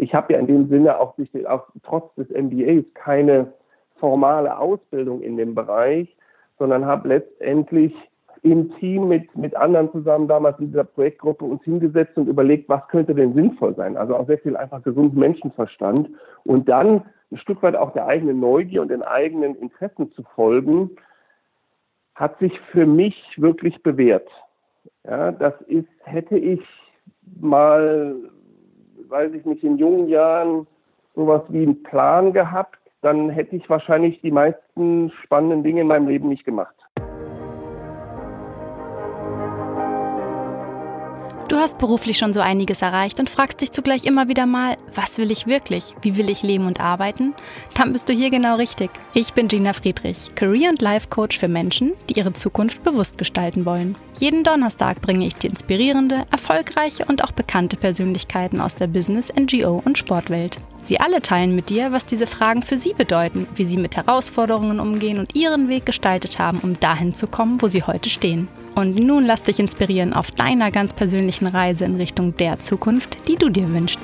ich habe ja in dem Sinne auch trotz des MBAs keine formale Ausbildung in dem Bereich, sondern habe letztendlich im Team mit anderen zusammen damals in dieser Projektgruppe uns hingesetzt und überlegt, was könnte denn sinnvoll sein. Also auch sehr viel einfach gesunden Menschenverstand und dann ein Stück weit auch der eigenen Neugier und den eigenen Interessen zu folgen, hat sich für mich wirklich bewährt. Ja, hätte ich mal, weiß ich nicht, in jungen Jahren sowas wie einen Plan gehabt, dann hätte ich wahrscheinlich die meisten spannenden Dinge in meinem Leben nicht gemacht. Du hast beruflich schon so einiges erreicht und fragst dich zugleich immer wieder mal, was will ich wirklich? Wie will ich leben und arbeiten? Dann bist du hier genau richtig. Ich bin Gina Friedrich, Career- und Life-Coach für Menschen, die ihre Zukunft bewusst gestalten wollen. Jeden Donnerstag bringe ich dir inspirierende, erfolgreiche und auch bekannte Persönlichkeiten aus der Business-, NGO- und Sportwelt. Sie alle teilen mit dir, was diese Fragen für sie bedeuten, wie sie mit Herausforderungen umgehen und ihren Weg gestaltet haben, um dahin zu kommen, wo sie heute stehen. Und nun lass dich inspirieren auf deiner ganz persönlichen Reise in Richtung der Zukunft, die du dir wünschst.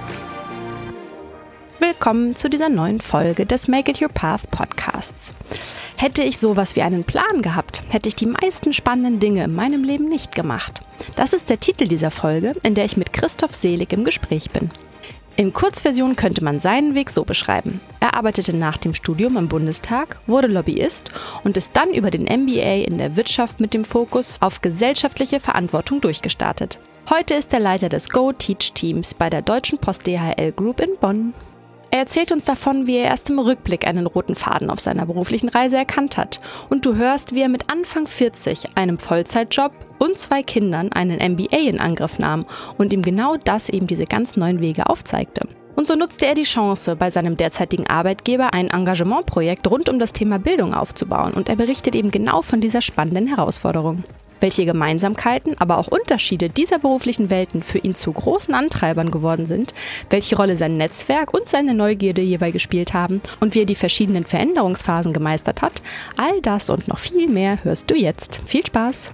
Willkommen zu dieser neuen Folge des Make It Your Path Podcasts. Hätte ich sowas wie einen Plan gehabt, hätte ich die meisten spannenden Dinge in meinem Leben nicht gemacht. Das ist der Titel dieser Folge, in der ich mit Christoph Selig im Gespräch bin. In Kurzversion könnte man seinen Weg so beschreiben. Er arbeitete nach dem Studium im Bundestag, wurde Lobbyist und ist dann über den MBA in der Wirtschaft mit dem Fokus auf gesellschaftliche Verantwortung durchgestartet. Heute ist er Leiter des Go-Teach-Teams bei der Deutschen Post DHL Group in Bonn. Er erzählt uns davon, wie er erst im Rückblick einen roten Faden auf seiner beruflichen Reise erkannt hat. Und du hörst, wie er mit Anfang 40, einem Vollzeitjob und 2 Kindern einen MBA in Angriff nahm und ihm genau das eben diese ganz neuen Wege aufzeigte. Und so nutzte er die Chance, bei seinem derzeitigen Arbeitgeber ein Engagementprojekt rund um das Thema Bildung aufzubauen. Und er berichtet eben genau von dieser spannenden Herausforderung. Welche Gemeinsamkeiten, aber auch Unterschiede dieser beruflichen Welten für ihn zu großen Antreibern geworden sind, welche Rolle sein Netzwerk und seine Neugierde hierbei gespielt haben und wie er die verschiedenen Veränderungsphasen gemeistert hat, all das und noch viel mehr hörst du jetzt. Viel Spaß!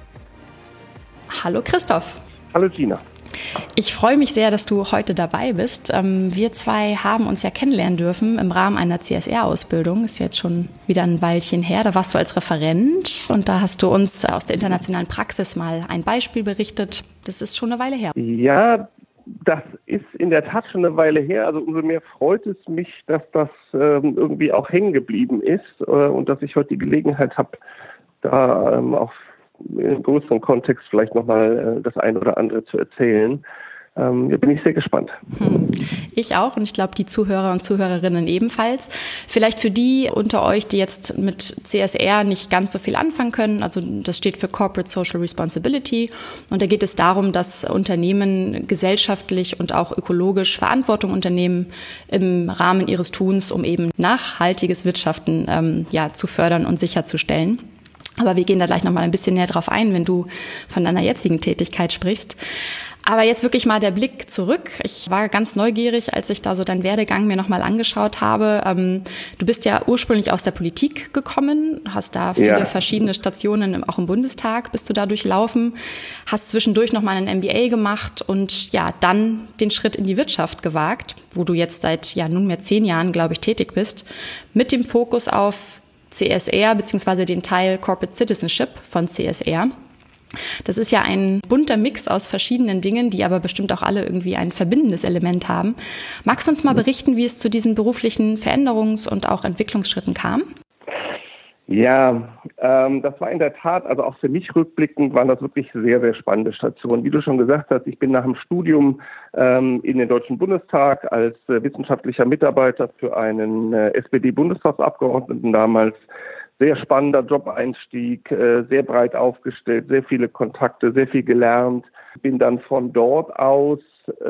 Hallo Christoph! Hallo Gina! Ich freue mich sehr, dass du heute dabei bist. Wir zwei haben uns ja kennenlernen dürfen im Rahmen einer CSR-Ausbildung. Ist jetzt schon wieder ein Weilchen her. Da warst du als Referent und da hast du uns aus der internationalen Praxis mal ein Beispiel berichtet. Das ist schon eine Weile her. Ja, das ist in der Tat schon eine Weile her. Also umso mehr freut es mich, dass das irgendwie auch hängen geblieben ist und dass ich heute die Gelegenheit habe, da auch im größeren Kontext vielleicht nochmal das eine oder andere zu erzählen. Da bin ich sehr gespannt. Ich auch und ich glaube, die Zuhörer und Zuhörerinnen ebenfalls. Vielleicht für die unter euch, die jetzt mit CSR nicht ganz so viel anfangen können, also das steht für Corporate Social Responsibility und da geht es darum, dass Unternehmen gesellschaftlich und auch ökologisch Verantwortung unternehmen im Rahmen ihres Tuns, um eben nachhaltiges Wirtschaften zu fördern und sicherzustellen. Aber wir gehen da gleich nochmal ein bisschen näher drauf ein, wenn du von deiner jetzigen Tätigkeit sprichst. Aber jetzt wirklich mal der Blick zurück. Ich war ganz neugierig, als ich da so deinen Werdegang mir nochmal angeschaut habe. Du bist ja ursprünglich aus der Politik gekommen, hast da viele verschiedene Stationen, auch im Bundestag bist du da durchlaufen, hast zwischendurch nochmal einen MBA gemacht und ja, dann den Schritt in die Wirtschaft gewagt, wo du jetzt seit nunmehr 10 Jahren, glaube ich, tätig bist, mit dem Fokus auf CSR beziehungsweise den Teil Corporate Citizenship von CSR. Das ist ja ein bunter Mix aus verschiedenen Dingen, die aber bestimmt auch alle irgendwie ein verbindendes Element haben. Magst du uns mal berichten, wie es zu diesen beruflichen Veränderungs- und auch Entwicklungsschritten kam? Ja, das war in der Tat, also auch für mich rückblickend, waren das wirklich sehr, sehr spannende Stationen. Wie du schon gesagt hast, ich bin nach dem Studium in den Deutschen Bundestag als wissenschaftlicher Mitarbeiter für einen SPD-Bundestagsabgeordneten damals. Sehr spannender Job-Einstieg, sehr breit aufgestellt, sehr viele Kontakte, sehr viel gelernt. Bin dann von dort aus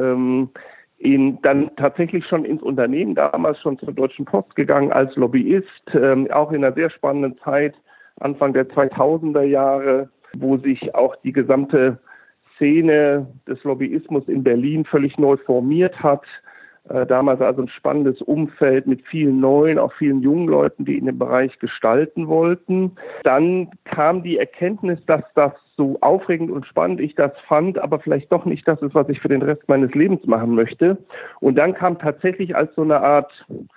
dann tatsächlich schon ins Unternehmen, damals schon zur Deutschen Post gegangen als Lobbyist, auch in einer sehr spannenden Zeit, Anfang der 2000er Jahre, wo sich auch die gesamte Szene des Lobbyismus in Berlin völlig neu formiert hat. Damals also ein spannendes Umfeld mit vielen neuen, auch vielen jungen Leuten, die in dem Bereich gestalten wollten. Dann kam die Erkenntnis, dass das so aufregend und spannend ich das fand, aber vielleicht doch nicht das ist, was ich für den Rest meines Lebens machen möchte. Und dann kam tatsächlich als so eine Art,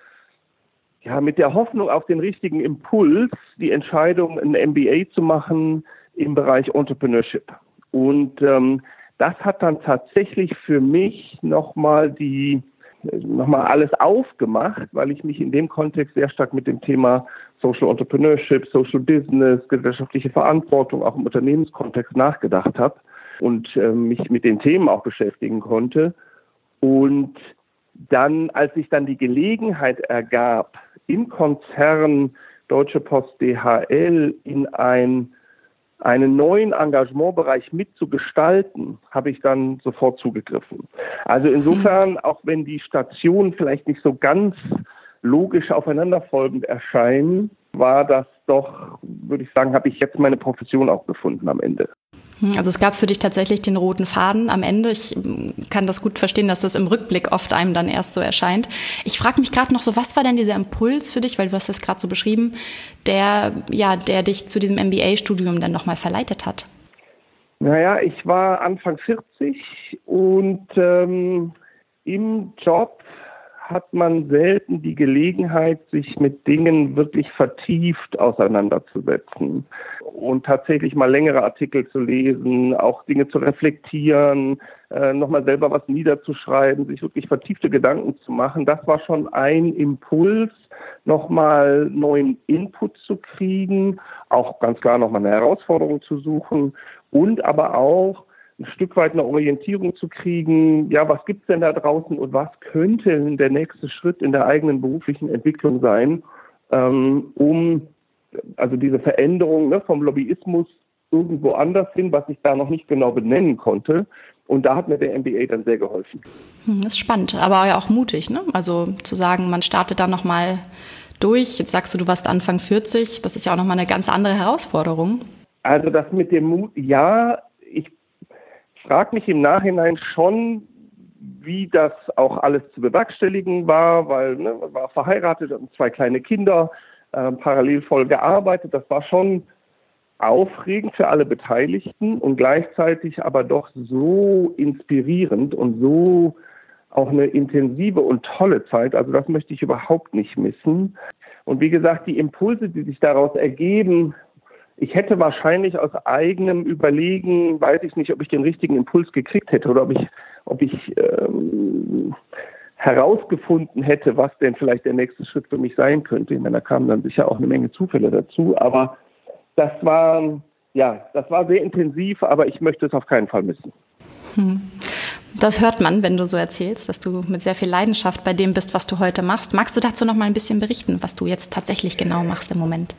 ja, mit der Hoffnung auf den richtigen Impuls, die Entscheidung, ein MBA zu machen im Bereich Entrepreneurship. Und das hat dann tatsächlich für mich nochmal alles aufgemacht, weil ich mich in dem Kontext sehr stark mit dem Thema Social Entrepreneurship, Social Business, gesellschaftliche Verantwortung auch im Unternehmenskontext nachgedacht habe und mich mit den Themen auch beschäftigen konnte. Und dann, als sich dann die Gelegenheit ergab, im Konzern Deutsche Post DHL in einen neuen Engagementbereich mitzugestalten, habe ich dann sofort zugegriffen. Also insofern, auch wenn die Stationen vielleicht nicht so ganz logisch aufeinanderfolgend erscheinen, war das doch, würde ich sagen, habe ich jetzt meine Profession auch gefunden am Ende. Also es gab für dich tatsächlich den roten Faden am Ende. Ich kann das gut verstehen, dass das im Rückblick oft einem dann erst so erscheint. Ich frage mich gerade noch so, was war denn dieser Impuls für dich, weil du hast das gerade so beschrieben, der dich zu diesem MBA-Studium dann nochmal verleitet hat? Naja, ich war Anfang 40 und im Job hat man selten die Gelegenheit, sich mit Dingen wirklich vertieft auseinanderzusetzen und tatsächlich mal längere Artikel zu lesen, auch Dinge zu reflektieren, nochmal selber was niederzuschreiben, sich wirklich vertiefte Gedanken zu machen. Das war schon ein Impuls, nochmal neuen Input zu kriegen, auch ganz klar nochmal eine Herausforderung zu suchen und aber auch ein Stück weit eine Orientierung zu kriegen, ja, was gibt's denn da draußen und was könnte der nächste Schritt in der eigenen beruflichen Entwicklung sein, um also diese Veränderung vom Lobbyismus irgendwo anders hin, was ich da noch nicht genau benennen konnte. Und da hat mir der MBA dann sehr geholfen. Das ist spannend, aber ja auch mutig, ne? Also zu sagen, man startet da nochmal durch. Jetzt sagst du warst Anfang 40. Das ist ja auch nochmal eine ganz andere Herausforderung. Also das mit dem Mut, ja, ich frage mich im Nachhinein schon, wie das auch alles zu bewerkstelligen war, weil man war verheiratet und 2 kleine Kinder, parallel voll gearbeitet. Das war schon aufregend für alle Beteiligten und gleichzeitig aber doch so inspirierend und so auch eine intensive und tolle Zeit. Also das möchte ich überhaupt nicht missen. Und wie gesagt, die Impulse, die sich daraus ergeben, ich hätte wahrscheinlich aus eigenem Überlegen, weiß ich nicht, ob ich den richtigen Impuls gekriegt hätte oder ob ich herausgefunden hätte, was denn vielleicht der nächste Schritt für mich sein könnte. Ich meine, da kamen dann sicher auch eine Menge Zufälle dazu, aber das war sehr intensiv, aber ich möchte es auf keinen Fall missen. Das hört man, wenn du so erzählst, dass du mit sehr viel Leidenschaft bei dem bist, was du heute machst. Magst du dazu noch mal ein bisschen berichten, was du jetzt tatsächlich genau machst im Moment?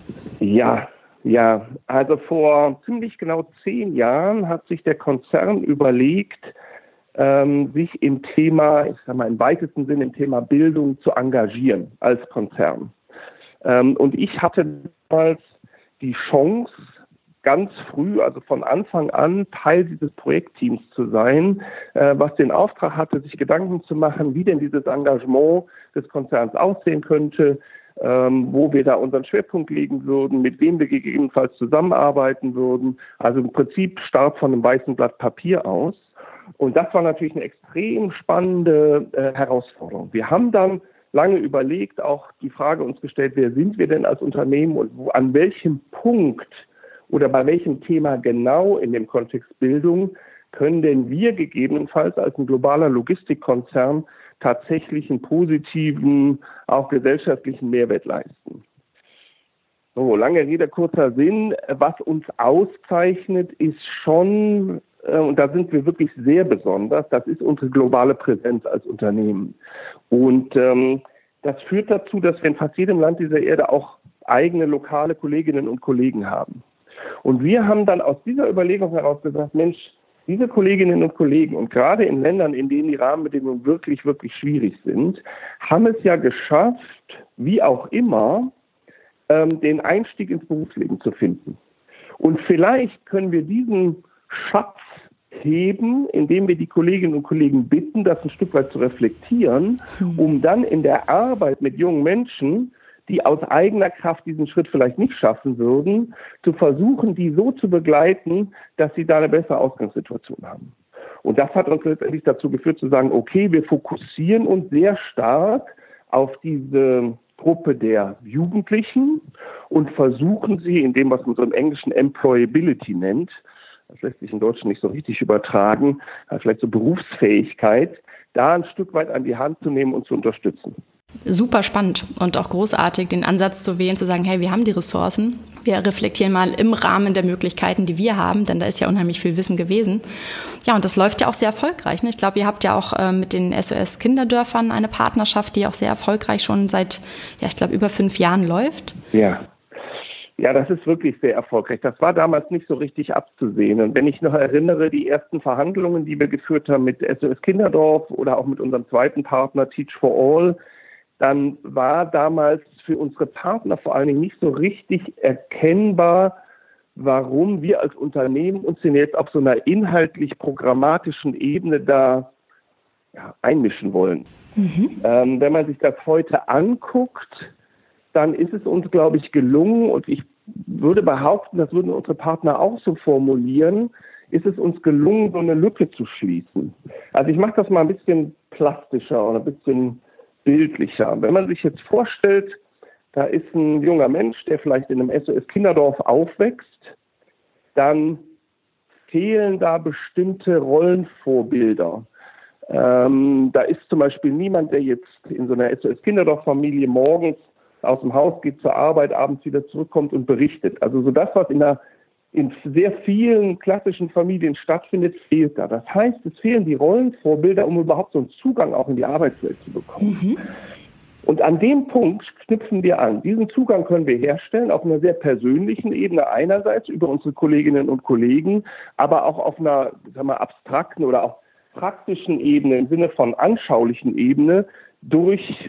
Ja, also vor ziemlich genau 10 Jahren hat sich der Konzern überlegt, sich im Thema, ich sag mal im weitesten Sinne im Thema Bildung zu engagieren als Konzern. Und ich hatte damals die Chance, ganz früh, also von Anfang an, Teil dieses Projektteams zu sein, was den Auftrag hatte, sich Gedanken zu machen, wie denn dieses Engagement des Konzerns aussehen könnte, wo wir da unseren Schwerpunkt legen würden, mit wem wir gegebenenfalls zusammenarbeiten würden. Also im Prinzip Start von einem weißen Blatt Papier aus. Und das war natürlich eine extrem spannende Herausforderung. Wir haben dann lange überlegt, auch die Frage uns gestellt, wer sind wir denn als Unternehmen und an welchem Punkt oder bei welchem Thema genau in dem Kontext Bildung können denn wir gegebenenfalls als ein globaler Logistikkonzern tatsächlich einen positiven, auch gesellschaftlichen Mehrwert leisten. So, lange Rede, kurzer Sinn. Was uns auszeichnet, ist schon, und da sind wir wirklich sehr besonders, das ist unsere globale Präsenz als Unternehmen. Und das führt dazu, dass wir in fast jedem Land dieser Erde auch eigene lokale Kolleginnen und Kollegen haben. Und wir haben dann aus dieser Überlegung heraus gesagt, Mensch, diese Kolleginnen und Kollegen und gerade in Ländern, in denen die Rahmenbedingungen wirklich, wirklich schwierig sind, haben es ja geschafft, wie auch immer, den Einstieg ins Berufsleben zu finden. Und vielleicht können wir diesen Schatz heben, indem wir die Kolleginnen und Kollegen bitten, das ein Stück weit zu reflektieren, um dann in der Arbeit mit jungen Menschen die aus eigener Kraft diesen Schritt vielleicht nicht schaffen würden, zu versuchen, die so zu begleiten, dass sie da eine bessere Ausgangssituation haben. Und das hat uns letztendlich dazu geführt zu sagen, okay, wir fokussieren uns sehr stark auf diese Gruppe der Jugendlichen und versuchen sie in dem, was man so im Englischen Employability nennt, das lässt sich in Deutschen nicht so richtig übertragen, vielleicht so Berufsfähigkeit, da ein Stück weit an die Hand zu nehmen und zu unterstützen. Super spannend und auch großartig, den Ansatz zu wählen, zu sagen, hey, wir haben die Ressourcen, wir reflektieren mal im Rahmen der Möglichkeiten, die wir haben, denn da ist ja unheimlich viel Wissen gewesen. Ja, und das läuft ja auch sehr erfolgreich, ne? Ich glaube, ihr habt ja auch mit den SOS Kinderdörfern eine Partnerschaft, die auch sehr erfolgreich schon seit, ich glaube, über 5 Jahren läuft. Ja, das ist wirklich sehr erfolgreich. Das war damals nicht so richtig abzusehen. Und wenn ich noch erinnere, die ersten Verhandlungen, die wir geführt haben mit SOS Kinderdorf oder auch mit unserem zweiten Partner Teach for All, dann war damals für unsere Partner vor allen Dingen nicht so richtig erkennbar, warum wir als Unternehmen uns denn jetzt auf so einer inhaltlich-programmatischen Ebene da einmischen wollen. Wenn man sich das heute anguckt, dann ist es uns, glaube ich, gelungen, und ich würde behaupten, das würden unsere Partner auch so formulieren, ist es uns gelungen, so eine Lücke zu schließen. Also ich mache das mal ein bisschen plastischer oder ein bisschen bildlicher. Wenn man sich jetzt vorstellt, da ist ein junger Mensch, der vielleicht in einem SOS-Kinderdorf aufwächst, dann fehlen da bestimmte Rollenvorbilder. Da ist zum Beispiel niemand, der jetzt in so einer SOS-Kinderdorf-Familie morgens aus dem Haus geht zur Arbeit, abends wieder zurückkommt und berichtet. Also so das, was in sehr vielen klassischen Familien stattfindet, fehlt da. Das heißt, es fehlen die Rollenvorbilder, um überhaupt so einen Zugang auch in die Arbeitswelt zu bekommen. Und an dem Punkt knüpfen wir an. Diesen Zugang können wir herstellen auf einer sehr persönlichen Ebene einerseits über unsere Kolleginnen und Kollegen, aber auch auf einer, abstrakten oder auch praktischen Ebene im Sinne von anschaulichen Ebene durch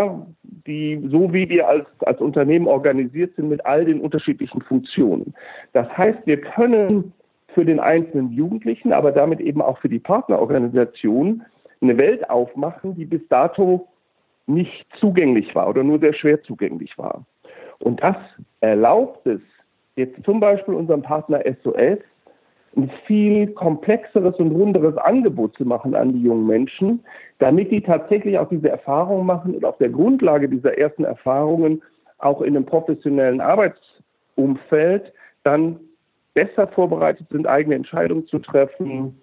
so wie wir als Unternehmen organisiert sind mit all den unterschiedlichen Funktionen. Das heißt, wir können für den einzelnen Jugendlichen, aber damit eben auch für die Partnerorganisation eine Welt aufmachen, die bis dato nicht zugänglich war oder nur sehr schwer zugänglich war. Und das erlaubt es jetzt zum Beispiel unserem Partner SOS, ein viel komplexeres und runderes Angebot zu machen an die jungen Menschen, damit die tatsächlich auch diese Erfahrungen machen und auf der Grundlage dieser ersten Erfahrungen auch in einem professionellen Arbeitsumfeld dann besser vorbereitet sind, eigene Entscheidungen zu treffen,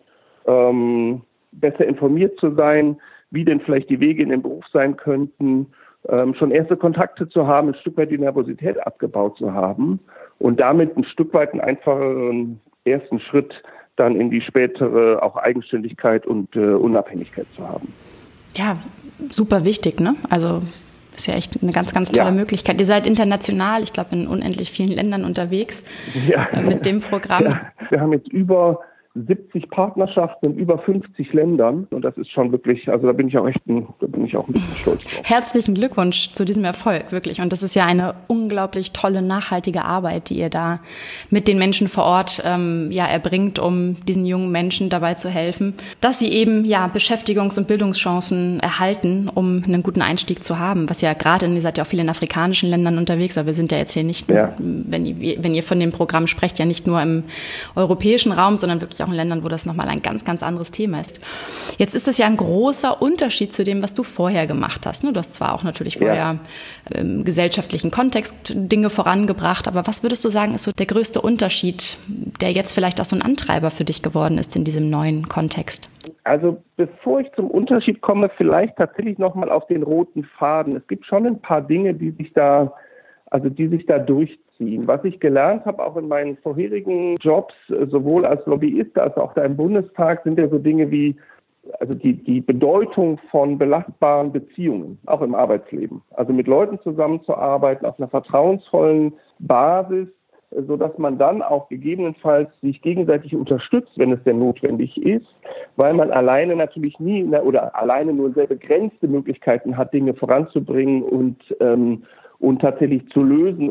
besser informiert zu sein, wie denn vielleicht die Wege in den Beruf sein könnten, schon erste Kontakte zu haben, ein Stück weit die Nervosität abgebaut zu haben und damit ein Stück weit einen einfacheren ersten Schritt dann in die spätere auch Eigenständigkeit und Unabhängigkeit zu haben. Ja, super wichtig, ne? Also ist ja echt eine ganz, ganz tolle Möglichkeit. Ihr seid international, ich glaube, in unendlich vielen Ländern unterwegs mit dem Programm. Ja, wir haben jetzt über 70 Partnerschaften in über 50 Ländern. Und das ist schon wirklich, also da bin ich auch ein bisschen stolz drauf. Herzlichen Glückwunsch zu diesem Erfolg, wirklich. Und das ist ja eine unglaublich tolle, nachhaltige Arbeit, die ihr da mit den Menschen vor Ort erbringt, um diesen jungen Menschen dabei zu helfen, dass sie eben Beschäftigungs- und Bildungschancen erhalten, um einen guten Einstieg zu haben. Was ja gerade, ihr seid ja auch viel in afrikanischen Ländern unterwegs, aber wir sind ja jetzt hier nicht, wenn ihr von dem Programm sprecht, ja nicht nur im europäischen Raum, sondern wirklich auch in Ländern, wo das nochmal ein ganz, ganz anderes Thema ist. Jetzt ist es ja ein großer Unterschied zu dem, was du vorher gemacht hast. Du hast zwar auch natürlich vorher im gesellschaftlichen Kontext Dinge vorangebracht, aber was würdest du sagen, ist so der größte Unterschied, der jetzt vielleicht auch so ein Antreiber für dich geworden ist in diesem neuen Kontext? Also bevor ich zum Unterschied komme, vielleicht tatsächlich nochmal auf den roten Faden. Es gibt schon ein paar Dinge, die sich da durchziehen. Was ich gelernt habe, auch in meinen vorherigen Jobs, sowohl als Lobbyist als auch da im Bundestag, sind ja so Dinge wie die Bedeutung von belastbaren Beziehungen, auch im Arbeitsleben. Also mit Leuten zusammenzuarbeiten auf einer vertrauensvollen Basis, sodass man dann auch gegebenenfalls sich gegenseitig unterstützt, wenn es denn notwendig ist, weil man alleine natürlich alleine nur sehr begrenzte Möglichkeiten hat, Dinge voranzubringen und tatsächlich zu lösen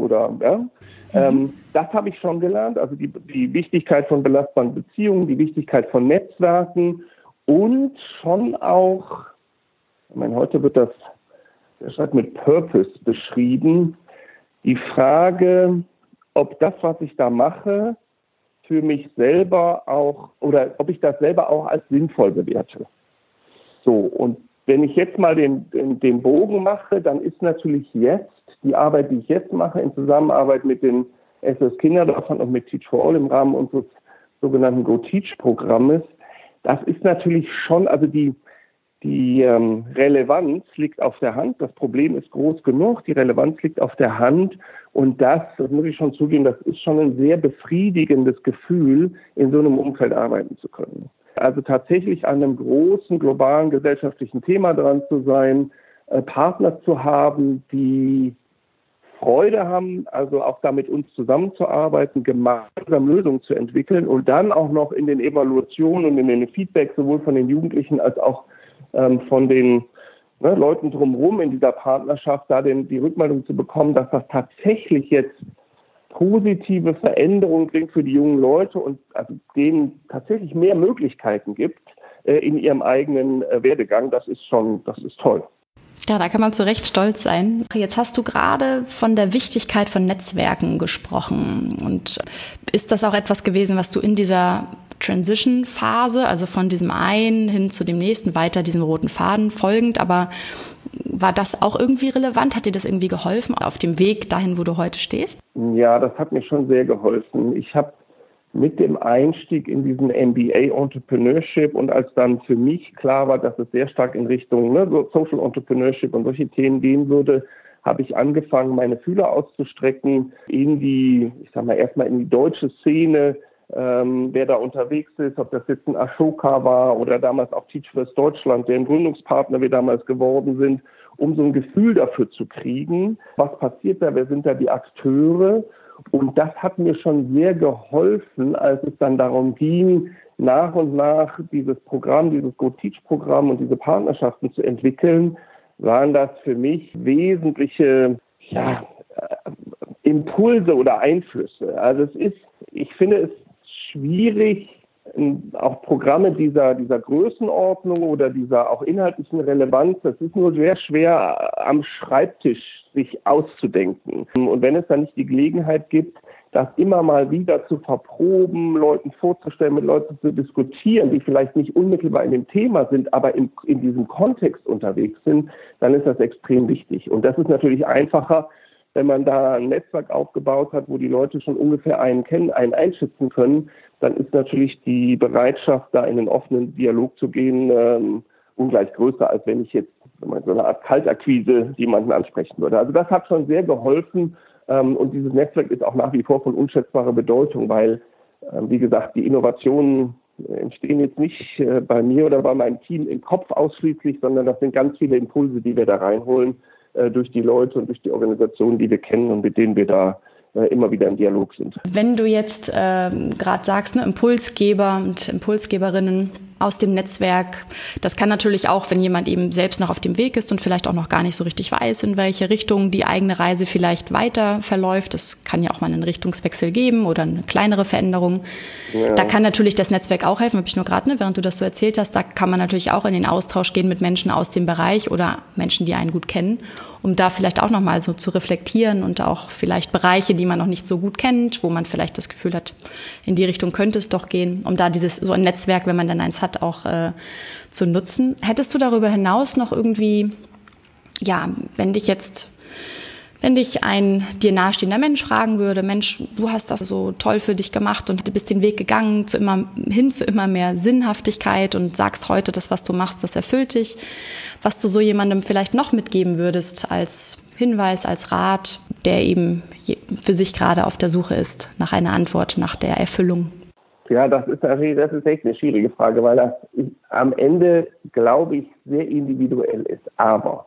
das habe ich schon gelernt, also die Wichtigkeit von belastbaren Beziehungen, die Wichtigkeit von Netzwerken und schon auch, heute wird das der schreibt mit Purpose beschrieben, die Frage, ob das, was ich da mache, für mich selber auch, oder ob ich das selber auch als sinnvoll bewerte. So, und wenn ich jetzt mal den Bogen mache, dann ist natürlich jetzt die Arbeit, die ich jetzt mache, in Zusammenarbeit mit den SOS Kinderdörfern und mit Teach for All im Rahmen unseres sogenannten Go-Teach-Programmes, das ist natürlich schon, also die Relevanz liegt auf der Hand, das Problem ist groß genug, die Relevanz liegt auf der Hand und das muss ich schon zugeben, das ist schon ein sehr befriedigendes Gefühl, in so einem Umfeld arbeiten zu können. Also tatsächlich an einem großen globalen gesellschaftlichen Thema dran zu sein, Partner zu haben, die Freude haben, also auch da mit uns zusammenzuarbeiten, gemeinsam Lösungen zu entwickeln und dann auch noch in den Evaluationen und in den Feedback sowohl von den Jugendlichen als auch von den Leuten drumherum in dieser Partnerschaft, da die Rückmeldung zu bekommen, dass das tatsächlich jetzt positive Veränderungen bringt für die jungen Leute und also denen tatsächlich mehr Möglichkeiten gibt in ihrem eigenen Werdegang, das ist toll. Ja, da kann man zu Recht stolz sein. Jetzt hast du gerade von der Wichtigkeit von Netzwerken gesprochen. Und ist das auch etwas gewesen, was du in dieser Transition-Phase, also von diesem einen hin zu dem nächsten, weiter diesem roten Faden folgend, aber war das auch irgendwie relevant? Hat dir das irgendwie geholfen auf dem Weg dahin, wo du heute stehst? Ja, das hat mir schon sehr geholfen. Ich habe mit dem Einstieg in diesen MBA Entrepreneurship und als dann für mich klar war, dass es sehr stark in Richtung Social Entrepreneurship und solche Themen gehen würde, habe ich angefangen, meine Fühler auszustrecken in die, ich sag mal, erstmal in die deutsche Szene, wer da unterwegs ist, ob das jetzt ein Ashoka war oder damals auch Teach First Deutschland, deren Gründungspartner wir damals geworden sind, um so ein Gefühl dafür zu kriegen, was passiert da, wer sind da die Akteure. Und das hat mir schon sehr geholfen, als es dann darum ging, nach und nach dieses Programm, dieses Go-Teach-Programm und diese Partnerschaften zu entwickeln, waren das für mich wesentliche Impulse oder Einflüsse. Also ich finde es schwierig, auch Programme dieser Größenordnung oder dieser auch inhaltlichen Relevanz, das ist nur sehr schwer am Schreibtisch sich auszudenken. Und wenn es dann nicht die Gelegenheit gibt, das immer mal wieder zu verproben, Leuten vorzustellen, mit Leuten zu diskutieren, die vielleicht nicht unmittelbar in dem Thema sind, aber in diesem Kontext unterwegs sind, dann ist das extrem wichtig. Und das ist natürlich einfacher, wenn man da ein Netzwerk aufgebaut hat, wo die Leute schon ungefähr einen kennen, einen einschätzen können, dann ist natürlich die Bereitschaft, da in einen offenen Dialog zu gehen, ungleich größer, als wenn ich jetzt so eine Art Kaltakquise jemanden ansprechen würde. Also das hat schon sehr geholfen und dieses Netzwerk ist auch nach wie vor von unschätzbarer Bedeutung, weil, wie gesagt, die Innovationen entstehen jetzt nicht bei mir oder bei meinem Team im Kopf ausschließlich, sondern das sind ganz viele Impulse, die wir da reinholen durch die Leute und durch die Organisationen, die wir kennen und mit denen wir da immer wieder im Dialog sind. Wenn du jetzt gerade sagst, Impulsgeber und Impulsgeberinnen aus dem Netzwerk, das kann natürlich auch, wenn jemand eben selbst noch auf dem Weg ist und vielleicht auch noch gar nicht so richtig weiß, in welche Richtung die eigene Reise vielleicht weiter verläuft. Es kann ja auch mal einen Richtungswechsel geben oder eine kleinere Veränderung. Ja. Da kann natürlich das Netzwerk auch helfen, habe ich nur gerade, während du das so erzählt hast, da kann man natürlich auch in den Austausch gehen mit Menschen aus dem Bereich oder Menschen, die einen gut kennen, um da vielleicht auch nochmal so zu reflektieren und auch vielleicht Bereiche, die man noch nicht so gut kennt, wo man vielleicht das Gefühl hat, in die Richtung könnte es doch gehen, um da so ein Netzwerk, wenn man dann eins hat, auch zu nutzen. Hättest du darüber hinaus noch irgendwie, wenn dich ein dir nahestehender Mensch fragen würde, Mensch, du hast das so toll für dich gemacht und du bist den Weg gegangen zu immer mehr Sinnhaftigkeit und sagst heute, das, was du machst, das erfüllt dich, was du so jemandem vielleicht noch mitgeben würdest als Hinweis, als Rat, der eben für sich gerade auf der Suche ist nach einer Antwort, nach der Erfüllung? Ja, das ist echt eine schwierige Frage, weil das am Ende, glaube ich, sehr individuell ist. Aber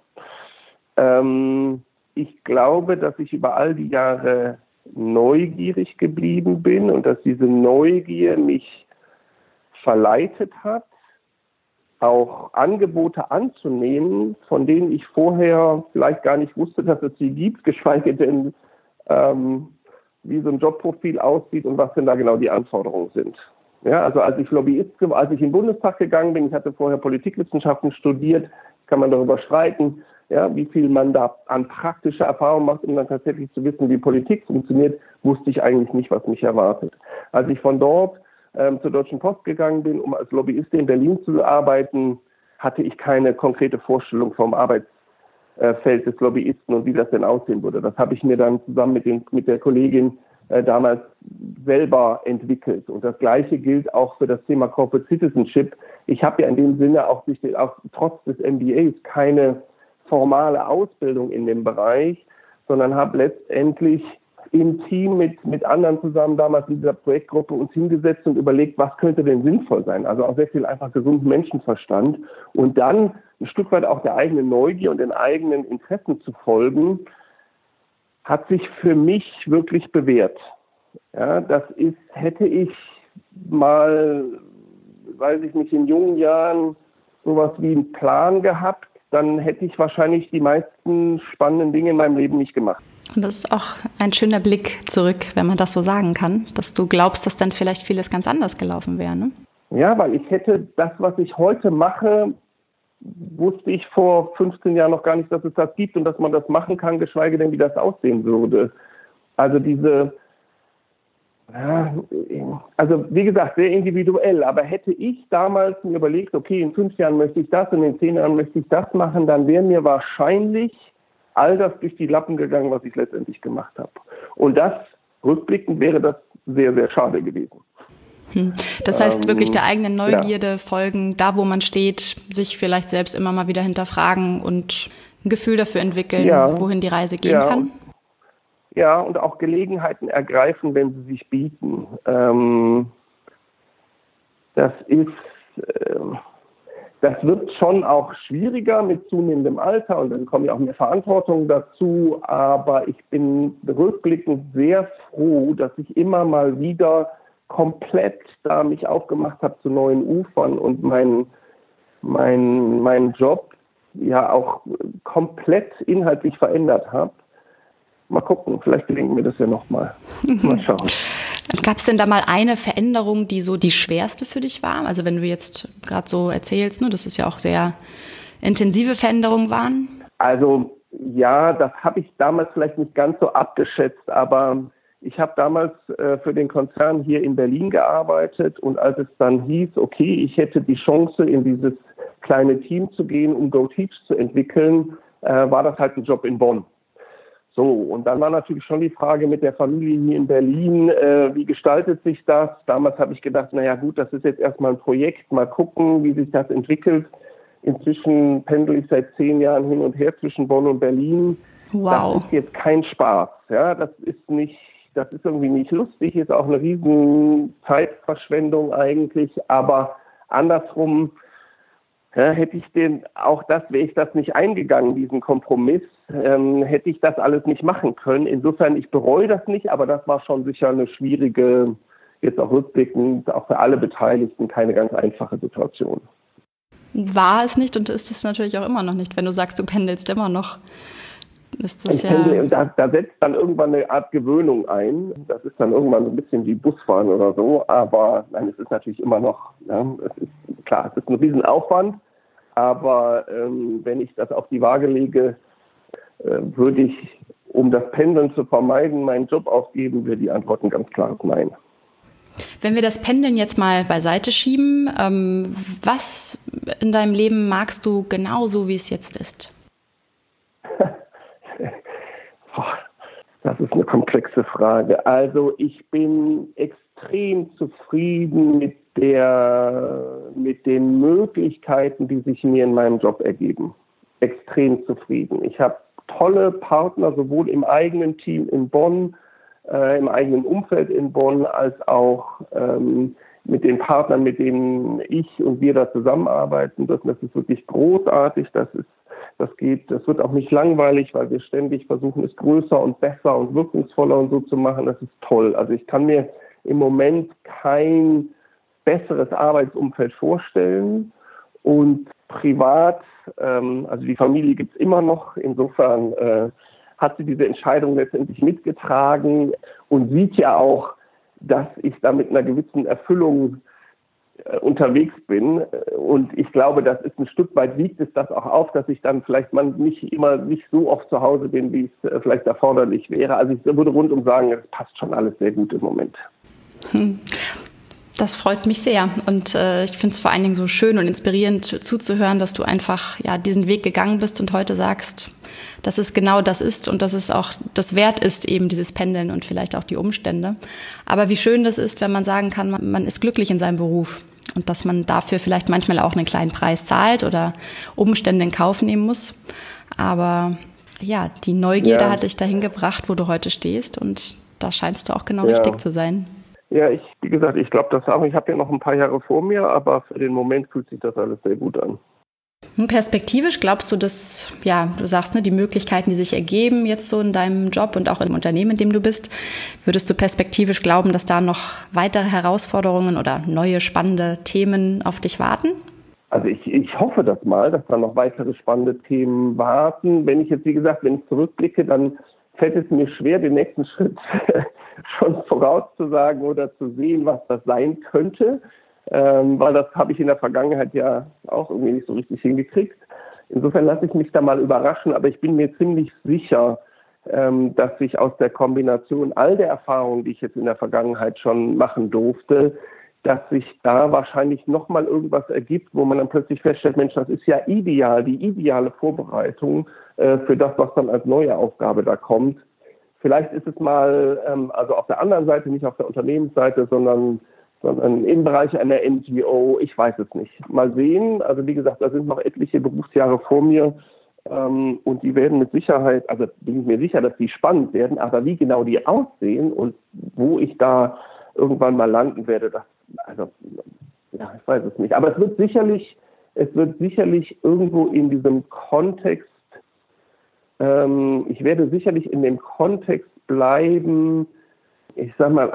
ich glaube, dass ich über all die Jahre neugierig geblieben bin und dass diese Neugier mich verleitet hat, auch Angebote anzunehmen, von denen ich vorher vielleicht gar nicht wusste, dass es sie gibt, geschweige denn, wie so ein Jobprofil aussieht und was denn da genau die Anforderungen sind. Ja, also als ich in den Bundestag gegangen bin, ich hatte vorher Politikwissenschaften studiert, kann man darüber streiten, ja, wie viel man da an praktischer Erfahrung macht, um dann tatsächlich zu wissen, wie Politik funktioniert, wusste ich eigentlich nicht, was mich erwartet. Als ich von dort zur Deutschen Post gegangen bin, um als Lobbyist in Berlin zu arbeiten, hatte ich keine konkrete Vorstellung vom Arbeitsfeld des Lobbyisten und wie das denn aussehen würde. Das habe ich mir dann zusammen mit der Kollegin damals selber entwickelt. Und das Gleiche gilt auch für das Thema Corporate Citizenship. Ich habe ja in dem Sinne auch trotz des MBAs keine formale Ausbildung in dem Bereich, sondern habe letztendlich im Team mit anderen zusammen damals in dieser Projektgruppe uns hingesetzt und überlegt, was könnte denn sinnvoll sein. Also auch sehr viel einfach gesunden Menschenverstand und dann ein Stück weit auch der eigenen Neugier und den eigenen Interessen zu folgen, hat sich für mich wirklich bewährt. Ja, hätte ich mal, weiß ich nicht, in jungen Jahren sowas wie einen Plan gehabt, dann hätte ich wahrscheinlich die meisten spannenden Dinge in meinem Leben nicht gemacht. Und das ist auch ein schöner Blick zurück, wenn man das so sagen kann, dass du glaubst, dass dann vielleicht vieles ganz anders gelaufen wäre, ne? Ja, weil ich hätte das, was ich heute mache, wusste ich vor 15 Jahren noch gar nicht, dass es das gibt und dass man das machen kann, geschweige denn, wie das aussehen würde. Also wie gesagt, sehr individuell, aber hätte ich damals mir überlegt, okay, in 5 Jahren möchte ich das und in 10 Jahren möchte ich das machen, dann wäre mir wahrscheinlich all das durch die Lappen gegangen, was ich letztendlich gemacht habe. Und das, rückblickend, wäre das sehr, sehr schade gewesen. Das heißt, wirklich der eigenen Neugierde folgen, da wo man steht, sich vielleicht selbst immer mal wieder hinterfragen und ein Gefühl dafür entwickeln, wohin die Reise gehen kann? Ja, und auch Gelegenheiten ergreifen, wenn sie sich bieten. Das wird schon auch schwieriger mit zunehmendem Alter und dann kommen ja auch mehr Verantwortungen dazu, aber ich bin rückblickend sehr froh, dass ich immer mal wieder komplett da mich aufgemacht habe zu neuen Ufern und meinen Job ja auch komplett inhaltlich verändert habe. Mal gucken, vielleicht gelingt mir das ja nochmal. Mal schauen. Gab es denn da mal eine Veränderung, die so die schwerste für dich war? Also wenn du jetzt gerade so erzählst, ne, dass es ja auch sehr intensive Veränderungen waren. Also ja, das habe ich damals vielleicht nicht ganz so abgeschätzt, aber ich habe damals für den Konzern hier in Berlin gearbeitet und als es dann hieß, okay, ich hätte die Chance, in dieses kleine Team zu gehen, um GoTeach zu entwickeln, war das halt ein Job in Bonn. So, und dann war natürlich schon die Frage mit der Familie hier in Berlin, wie gestaltet sich das? Damals habe ich gedacht, naja gut, das ist jetzt erstmal ein Projekt, mal gucken, wie sich das entwickelt. Inzwischen pendel ich seit 10 Jahren hin und her zwischen Bonn und Berlin. Wow. Das ist jetzt kein Spaß. Ja, das ist irgendwie nicht lustig, ist auch eine riesen Zeitverschwendung eigentlich, aber andersrum wäre ich das nicht eingegangen, diesen Kompromiss, hätte ich das alles nicht machen können. Insofern, ich bereue das nicht, aber das war schon sicher eine schwierige, jetzt auch rückblickend, auch für alle Beteiligten keine ganz einfache Situation. War es nicht und ist es natürlich auch immer noch nicht, wenn du sagst, du pendelst immer noch. Ist das da setzt dann irgendwann eine Art Gewöhnung ein. Das ist dann irgendwann so ein bisschen wie Busfahren oder so. Aber nein, es ist natürlich immer noch, es ist ein Riesenaufwand. Aber wenn ich das auf die Waage lege, würde ich, um das Pendeln zu vermeiden, meinen Job aufgeben, wäre die Antwort ein ganz klares Nein. Wenn wir das Pendeln jetzt mal beiseite schieben, was in deinem Leben magst du genauso, wie es jetzt ist? Das ist eine komplexe Frage. Also ich bin extrem zufrieden mit den Möglichkeiten, die sich mir in meinem Job ergeben. Extrem zufrieden. Ich habe tolle Partner, sowohl im eigenen Team in Bonn, im eigenen Umfeld in Bonn, als auch mit den Partnern, mit denen ich und wir da zusammenarbeiten dürfen. Das ist wirklich großartig. Das wird auch nicht langweilig, weil wir ständig versuchen, es größer und besser und wirkungsvoller und so zu machen. Das ist toll. Also ich kann mir im Moment kein besseres Arbeitsumfeld vorstellen. Und privat, also die Familie gibt es immer noch. Insofern hat sie diese Entscheidung letztendlich mitgetragen und sieht ja auch, dass ich da mit einer gewissen Erfüllung unterwegs bin. Und ich glaube, das ist ein Stück weit, wiegt es das auch auf, dass ich dann vielleicht nicht so oft zu Hause bin, wie es vielleicht erforderlich wäre. Also ich würde rundum sagen, es passt schon alles sehr gut im Moment. Das freut mich sehr und ich finde es vor allen Dingen so schön und inspirierend zuzuhören, dass du einfach diesen Weg gegangen bist und heute sagst, dass es genau das ist und dass es auch das wert ist, eben dieses Pendeln und vielleicht auch die Umstände. Aber wie schön das ist, wenn man sagen kann, man ist glücklich in seinem Beruf und dass man dafür vielleicht manchmal auch einen kleinen Preis zahlt oder Umstände in Kauf nehmen muss. Aber die Neugierde hat dich dahin gebracht, wo du heute stehst und da scheinst du auch genau richtig zu sein. Ja, wie gesagt, ich glaube das auch. Ich habe ja noch ein paar Jahre vor mir, aber für den Moment fühlt sich das alles sehr gut an. Perspektivisch glaubst du, dass, du sagst, die Möglichkeiten, die sich ergeben jetzt so in deinem Job und auch im Unternehmen, in dem du bist, würdest du perspektivisch glauben, dass da noch weitere Herausforderungen oder neue spannende Themen auf dich warten? Also ich hoffe das mal, dass da noch weitere spannende Themen warten. Wenn ich zurückblicke, dann fällt es mir schwer, den nächsten Schritt schon vorauszusagen oder zu sehen, was das sein könnte, weil das habe ich in der Vergangenheit ja auch irgendwie nicht so richtig hingekriegt. Insofern lasse ich mich da mal überraschen, aber ich bin mir ziemlich sicher, dass sich aus der Kombination all der Erfahrungen, die ich jetzt in der Vergangenheit schon machen durfte, dass sich da wahrscheinlich nochmal irgendwas ergibt, wo man dann plötzlich feststellt, Mensch, das ist ja ideal, die ideale Vorbereitung für das, was dann als neue Aufgabe da kommt. Vielleicht ist es mal, also auf der anderen Seite, nicht auf der Unternehmensseite, sondern im Bereich einer NGO, ich weiß es nicht. Mal sehen, also wie gesagt, da sind noch etliche Berufsjahre vor mir und die werden mit Sicherheit, also bin ich mir sicher, dass die spannend werden, aber wie genau die aussehen und wo ich da irgendwann mal landen werde, ich weiß es nicht. Aber es wird sicherlich irgendwo in diesem Kontext, ich werde sicherlich in dem Kontext bleiben, ich sag mal,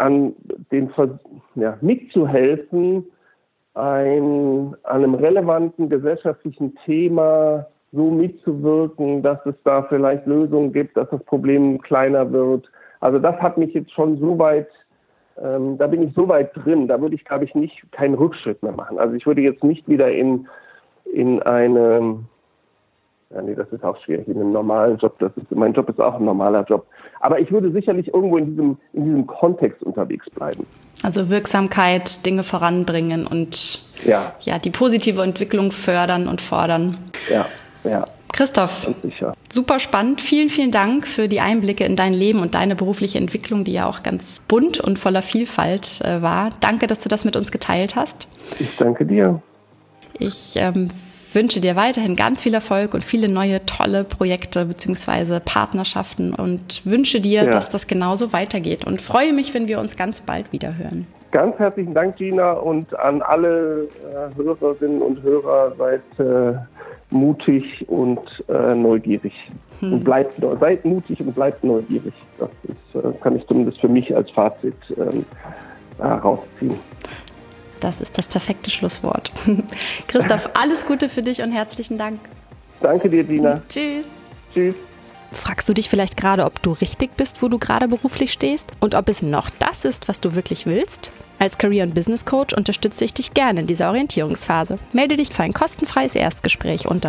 mitzuhelfen, an einem relevanten gesellschaftlichen Thema so mitzuwirken, dass es da vielleicht Lösungen gibt, dass das Problem kleiner wird. Also das hat mich jetzt schon so weit, da bin ich so weit drin, da würde ich, glaube ich, keinen Rückschritt mehr machen. Also ich würde jetzt nicht wieder in eine, das ist auch schwierig, in einem normalen Job, mein Job ist auch ein normaler Job. Aber ich würde sicherlich irgendwo in diesem Kontext unterwegs bleiben. Also Wirksamkeit, Dinge voranbringen und die positive Entwicklung fördern und fordern. Ja. Christoph, super spannend. Vielen, vielen Dank für die Einblicke in dein Leben und deine berufliche Entwicklung, die ja auch ganz bunt und voller Vielfalt war. Danke, dass du das mit uns geteilt hast. Ich danke dir. Ich wünsche dir weiterhin ganz viel Erfolg und viele neue, tolle Projekte bzw. Partnerschaften und wünsche dir, dass das genauso weitergeht und freue mich, wenn wir uns ganz bald wieder hören. Ganz herzlichen Dank, Gina, und an alle Hörerinnen und Hörer, seid mutig und neugierig. Und seid mutig und bleibt neugierig. Das kann ich zumindest für mich als Fazit rausziehen. Das ist das perfekte Schlusswort. Christoph, alles Gute für dich und herzlichen Dank. Danke dir, Dina. Tschüss. Tschüss. Fragst du dich vielleicht gerade, ob du richtig bist, wo du gerade beruflich stehst und ob es noch das ist, was du wirklich willst? Als Career- und Business Coach unterstütze ich dich gerne in dieser Orientierungsphase. Melde dich für ein kostenfreies Erstgespräch unter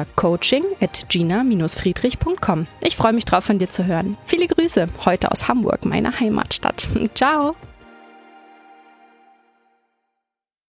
coaching@gina-friedrich.com. Ich freue mich drauf, von dir zu hören. Viele Grüße heute aus Hamburg, meiner Heimatstadt. Ciao.